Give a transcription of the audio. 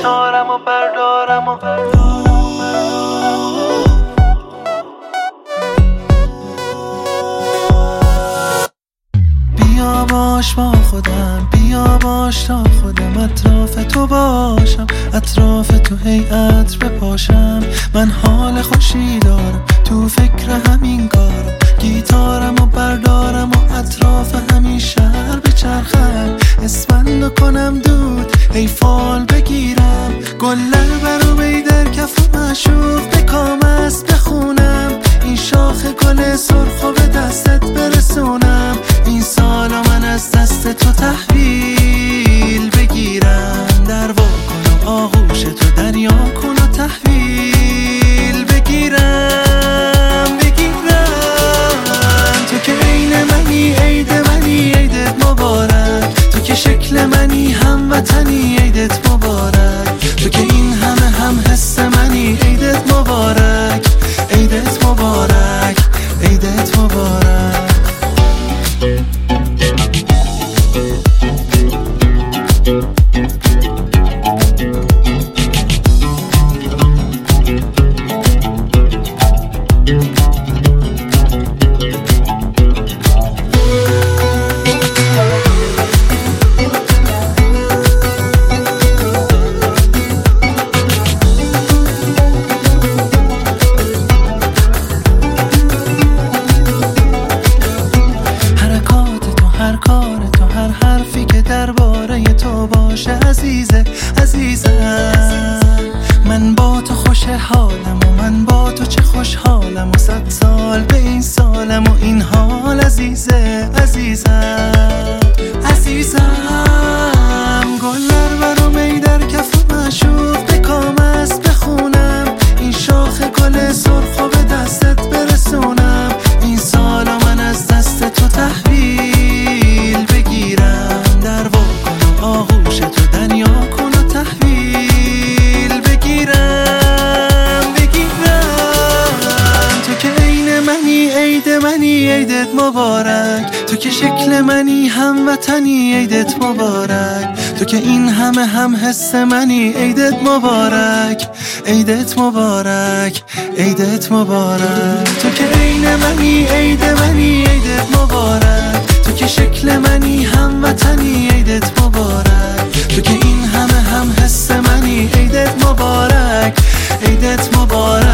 گیتارم و بردارم و بیا باش با خودم، بیا باش تا خودم اطراف تو باشم، اطراف تو هیئت بپاشم. من حال خوشی دارم، تو فکر همین کارم، گیتارم و بردارم و اطراف همین شهر بچرخم، اسفندو کنم دود ای فال بگیرم، گلر برو در کف و معشوق بکام است بخونم، این شاخ گل سرخو به دستت برسونم، این سالا من از دست تو تحویل بگیرم، در وا کن و آغوش تو دریا کن و تحویل بگیرم تو که عین منی عید منی عیدت مبارک، تو که شکل منی هموطنی عیدت مبارک، تو که این همه هم حس منی عیدت مبارک، عیدت مبارک، عیدت مبارک. درباره تو باشه عزیزه عزیزم، من با تو خوش حالم و من با تو چه خوشحالم و 100 سال به این سالم و این حال عزیزه عزیزم عزیزم، گلر برو می در کف و معشوق بکام است بخونم، این شاخ گل سرخو به دستت برسونم، این سالا من از دست تو تحویل بگیرم، در وا کن و آغوش تو دریا کن و تحویل بگیرم تو که عین منی عید منی عیدت مبارک، تو که شکل منی هموطنی عیدت مبارک، تو که این همه هم حس منی عیدت مبارک، عیدت مبارک، عیدت مبارک، تو که عین منی عید منی عیدت مبارک، تو که شکل منی هموطنی عیدت مبارک، تو که این همه هم حس منی عیدت مبارک، عیدت مبارک.